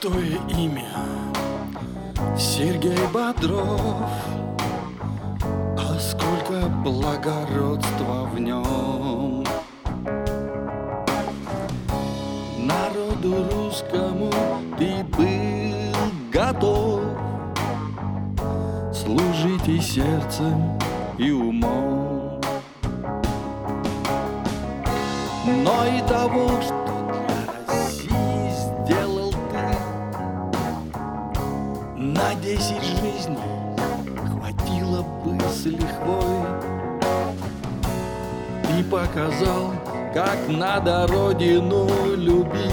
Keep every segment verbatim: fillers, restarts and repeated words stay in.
Простое имя Сергей Бодров, а сколько благородства в нем. Народу русскому ты был готов служить и сердцем, и умом. Но и того, что для России сделал ты, на десять жизней хватило бы с лихвой. Ты показал, как надо родину любить,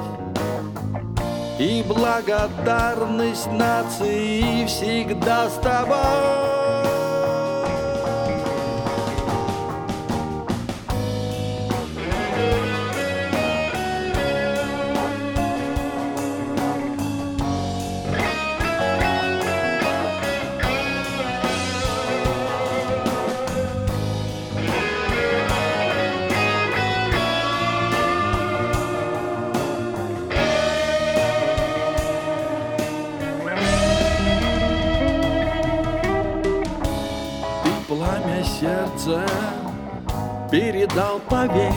и благодарность нации всегда с тобой. Пламя сердца передал, поверь,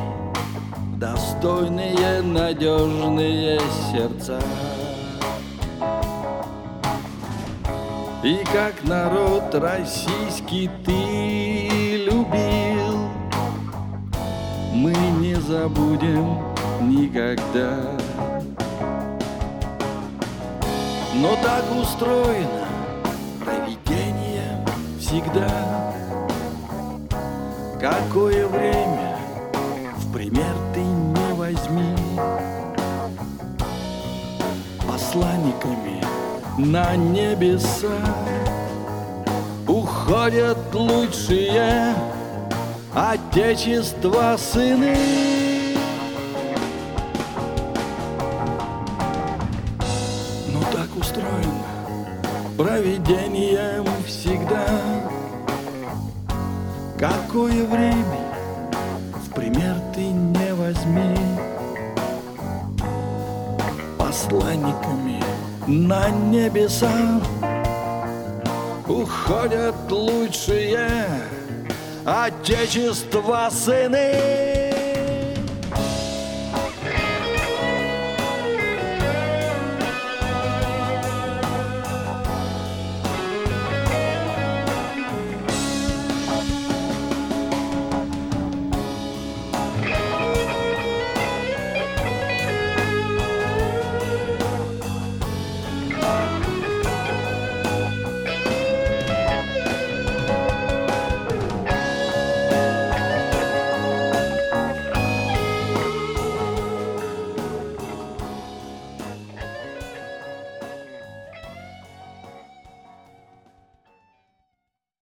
достойные, надежные сердца. И как народ российский ты любил, мы не забудем никогда. Но так устроено провидение всегда. Какое время в пример ты не возьми, посланниками на небеса уходят лучшие Отечества сыны. Но так устроено провидением всегда. Какое время в пример ты не возьми, посланниками на небеса уходят лучшие Отечества сыны.